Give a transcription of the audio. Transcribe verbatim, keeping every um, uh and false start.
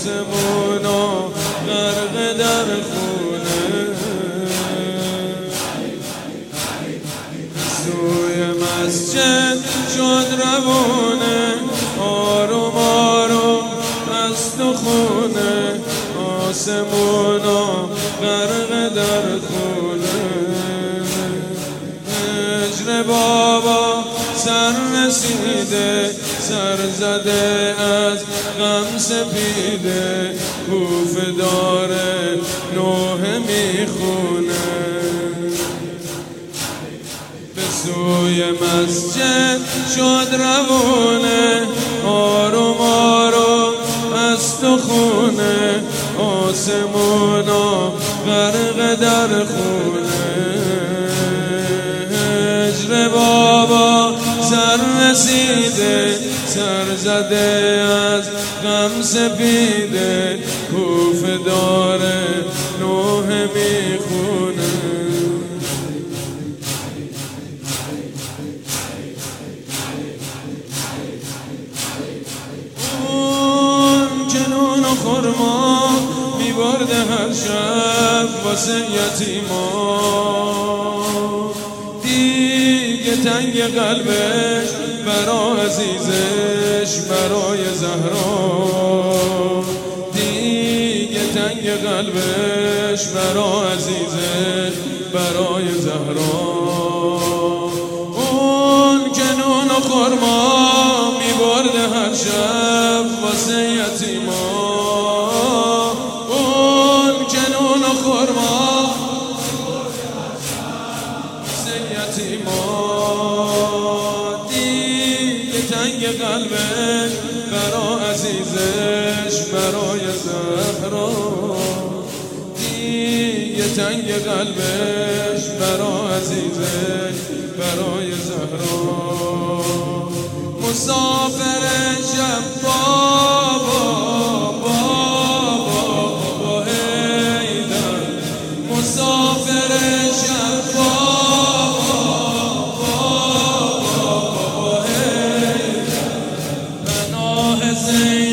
آسمونا غرق در خونه سوی مسجد شد روونه آروم آروم از تو خونه آسمونا غرق در خونه هجر بابا سر رسیده سر زده از غم سپیده کوفه داره نوحه میخونه به سوی مسجد شد روونه آروم آروم از تو خونه آسمونا غرق در خونه هجر بابا سر رسیده سر زده از غم سپیده کوفه داره نوحه میخونه اون جنون و خرما میبرده هر شب واسه یتیما دیگه تنگ قلبش برا عزیزش برای زهرا دیگه تنگ قلبش برا عزیزش برای زهرا اون جنون و خرما میبرده هر شب واسه یتیما اون جنون و خرما واسه یتیما تنگ قلبش برا عزیزش برای زهرا دیگه تنگ قلبش برا عزیزش برای زهرا مسافر شب بابا بابا بابا حیدر مسافر شب بابا بابا بابا حیدر پناه زین